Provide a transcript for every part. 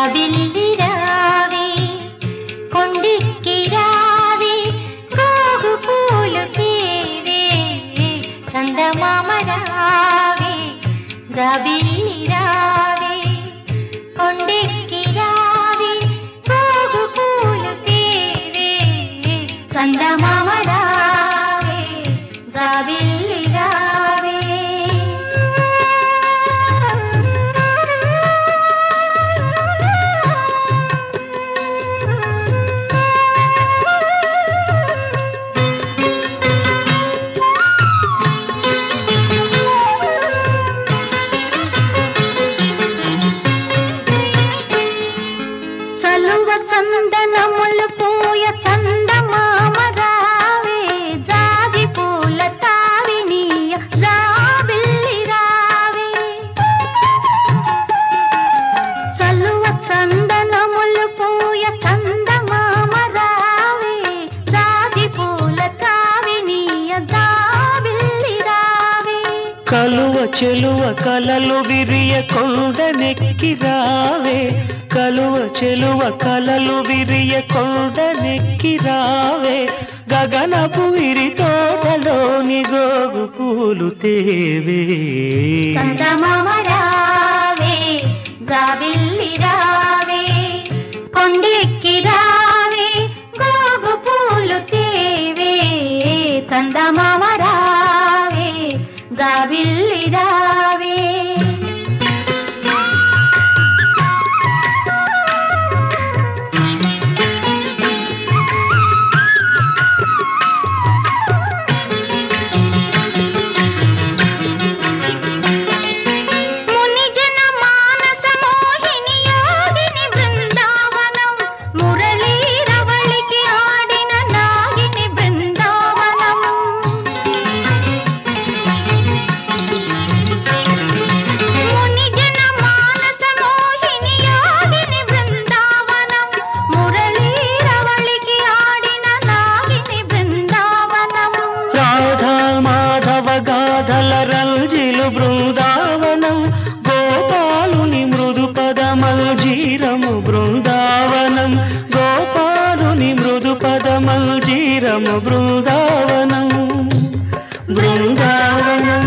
జాబిల్లి రావే కొండెక్కి రావే గోగు పూలు తేవే చందమామ రావే జాబిల్లి రావే కొండెక్కి రావే గోగు పూలు తేవే చందమామ రావే జాబిల్లి రావే. చలువ చందనములు పూయ చందమామ రావే జాజి పూల తావినీయ జాబిల్లి రావే. చలువ చందనములు పూయ చందమామ రావే జాజి పూల తావినీయ జాబిల్లి రావే. కలువ చెలువ కలలు విరియ కొండనెక్కి రావే కలువ చెలువ కలలు విరియ కొండనెక్కి రావే గగనపు విరి తోటలోని గోగు పూలు తేవే చందమామ రావే జాబిల్లి రావే కొండెక్కి రావే గోగు పూలు తేవే చందమామ రావే జాబిల్లి రావే. రంజిలు బృందావనం గోపాలుని మృదు పదమల్జీరము బృందావనం గోపాలుని మృదు పదమల్జీరము బృందావనం బృందావనం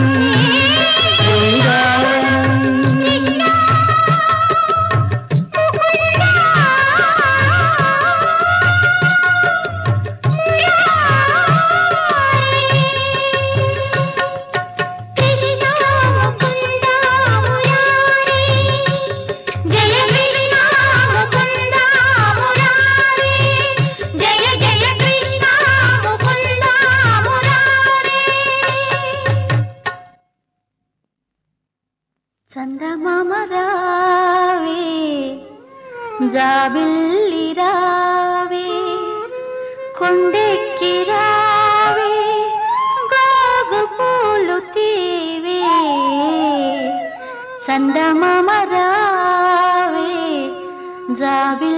చందమామ రావే జాబిల్లి రావే కొండెక్కి రావే గోగు పూలు తేవే చందమామ రావే జాబిల్లి